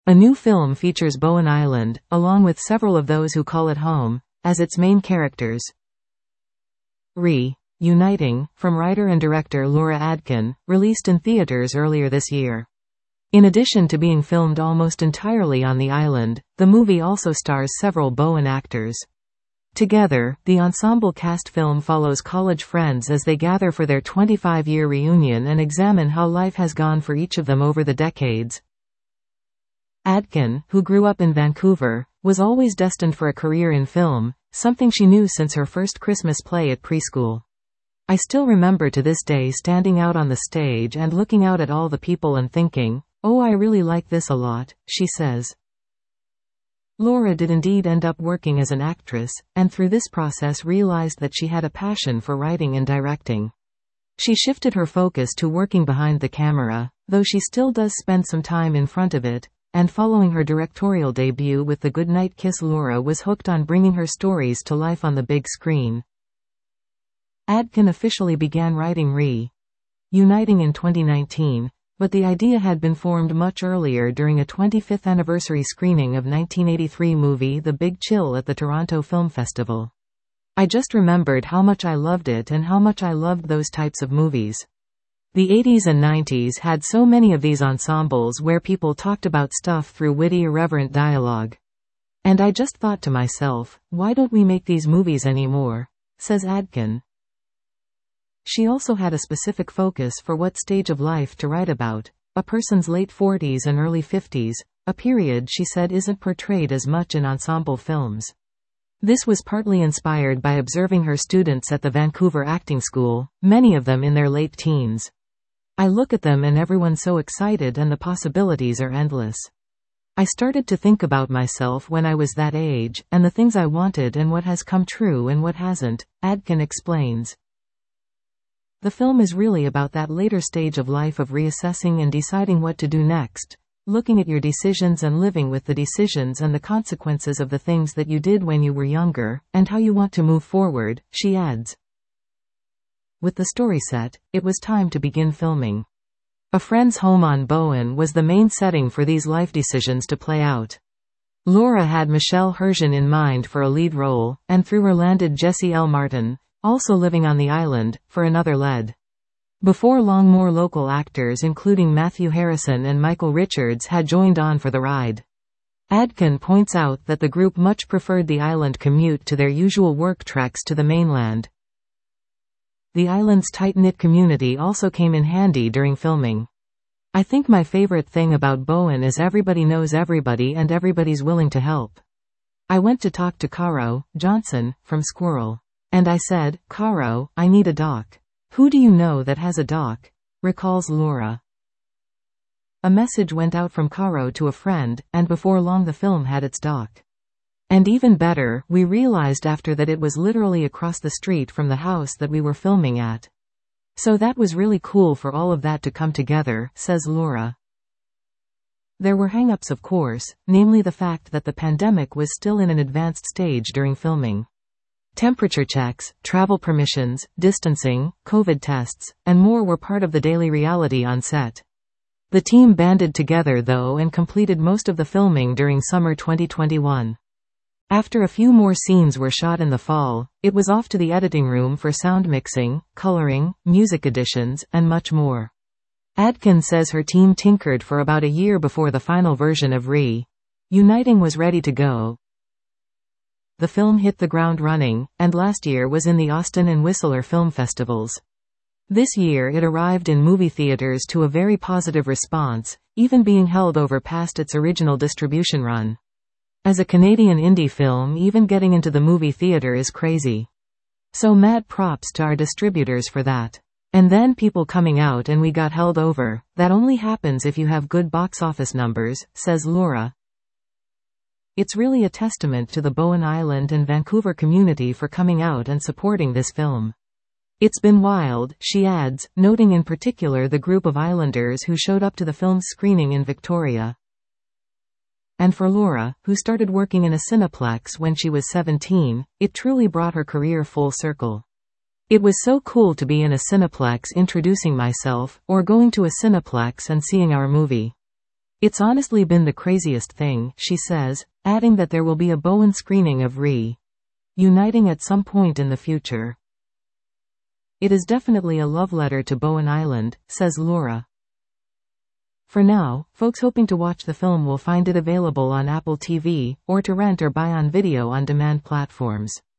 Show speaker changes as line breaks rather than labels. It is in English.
A new film features Bowen Island, along with several of those who call it home, as its main characters. Reuniting, from writer and director Laura Adkin, released in theaters earlier this year. In addition to being filmed almost entirely on the island, the movie also stars several Bowen actors. Together, the ensemble cast film follows college friends as they gather for their 25-year reunion and examine how life has gone for each of them over the decades. Adkin, who grew up in Vancouver, was always destined for a career in film, something she knew since her first Christmas play at preschool. I still remember to this day standing out on the stage and looking out at all the people and thinking, "Oh, I really like this a lot," she says. Laura did indeed end up working as an actress, and through this process realized that she had a passion for writing and directing. She shifted her focus to working behind the camera, though she still does spend some time in front of it, and following her directorial debut with The Goodnight Kiss, Laura was hooked on bringing her stories to life on the big screen. Adkin officially began writing Reuniting in 2019, but the idea had been formed much earlier during a 25th anniversary screening of 1983 movie The Big Chill at the Toronto Film Festival. I just remembered how much I loved it and how much I loved those types of movies. The 80s and 90s had so many of these ensembles where people talked about stuff through witty, irreverent dialogue. And I just thought to myself, why don't we make these movies anymore? Says Adkin. She also had a specific focus for what stage of life to write about, a person's late 40s and early 50s, a period she said isn't portrayed as much in ensemble films. This was partly inspired by observing her students at the Vancouver Acting School, many of them in their late teens. I look at them and everyone's so excited and the possibilities are endless. I started to think about myself when I was that age, and the things I wanted and what has come true and what hasn't, Adkin explains. The film is really about that later stage of life of reassessing and deciding what to do next, looking at your decisions and living with the decisions and the consequences of the things that you did when you were younger, and how you want to move forward, she adds. With the story set, it was time to begin filming. A friend's home on Bowen was the main setting for these life decisions to play out. Laura had Michelle Hershen in mind for a lead role, and through her landed Jesse L. Martin, also living on the island, for another lead. Before long, more local actors including Matthew Harrison and Michael Richards had joined on for the ride. Adkin points out that the group much preferred the island commute to their usual work treks to the mainland. The island's tight-knit community also came in handy during filming. I think my favorite thing about Bowen is everybody knows everybody and everybody's willing to help. I went to talk to Caro Johnson, from Squirrel. And I said, "Caro, I need a doc. Who do you know that has a doc?" recalls Laura. A message went out from Caro to a friend, and before long the film had its doc. And even better, we realized after that it was literally across the street from the house that we were filming at. So that was really cool for all of that to come together, says Laura. There were hang-ups, of course, namely the fact that the pandemic was still in an advanced stage during filming. Temperature checks, travel permissions, distancing, COVID tests, and more were part of the daily reality on set. The team banded together though and completed most of the filming during summer 2021. After a few more scenes were shot in the fall, it was off to the editing room for sound mixing, coloring, music additions, and much more. Adkin says her team tinkered for about a year before the final version of Reuniting was ready to go. The film hit the ground running, and last year was in the Austin and Whistler film festivals. This year it arrived in movie theaters to a very positive response, even being held over past its original distribution run. As a Canadian indie film, even getting into the movie theater is crazy. So mad props to our distributors for that. And then people coming out and we got held over. That only happens if you have good box office numbers, says Laura. It's really a testament to the Bowen Island and Vancouver community for coming out and supporting this film. It's been wild, she adds, noting in particular the group of islanders who showed up to the film's screening in Victoria. And for Laura, who started working in a Cineplex when she was 17, it truly brought her career full circle. It was so cool to be in a Cineplex introducing myself, or going to a Cineplex and seeing our movie. "It's honestly been the craziest thing," she says, adding that there will be a Bowen screening of Re-Uniting at some point in the future. "It is definitely a love letter to Bowen Island," says Laura. For now, folks hoping to watch the film will find it available on Apple TV, or to rent or buy on video on demand platforms.